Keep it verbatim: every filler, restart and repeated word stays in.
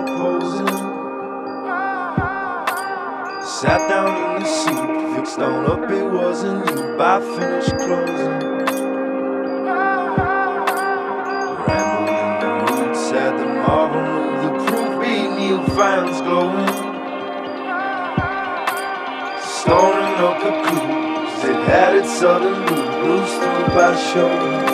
posing. Sat down in the seat, fixed on up, it wasn't you. By finished closing, rambled in the roots, had the marble move, the proof beneath fans glowing. Storing up the clues, it had its sudden move, bruised through by shoulder.